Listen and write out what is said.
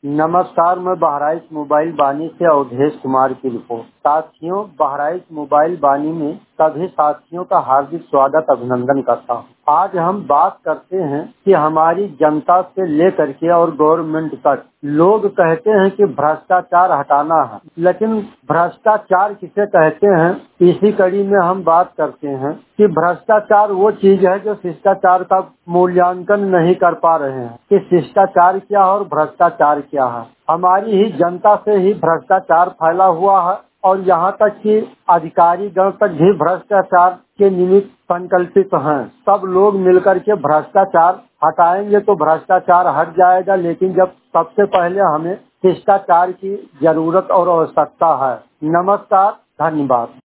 नमस्कार, मैं बहराइच मोबाइल बानी से अवधेश कुमार की रिपोर्ट। साथियों, बहराइच मोबाइल बानी में सभी साथियों का हार्दिक स्वागत अभिनंदन करता हूँ। आज हम बात करते हैं कि हमारी जनता से लेकर के और गवर्नमेंट तक लोग कहते हैं कि भ्रष्टाचार हटाना है, लेकिन भ्रष्टाचार किसे कहते हैं, इसी कड़ी में हम बात करते हैं कि भ्रष्टाचार वो चीज है जो शिष्टाचार का मूल्यांकन नहीं कर पा रहे हैं कि शिष्टाचार क्या है और भ्रष्टाचार क्या है। हमारी ही जनता से ही भ्रष्टाचार फैला हुआ है और यहाँ तक कि अधिकारी गण तक भी भ्रष्टाचार के निमित्त संकल्पित हैं। सब लोग मिलकर के भ्रष्टाचार हटाएंगे तो भ्रष्टाचार हट जाएगा, लेकिन जब सबसे पहले हमें शिष्टाचार की जरूरत और आवश्यकता है। नमस्कार, धन्यवाद।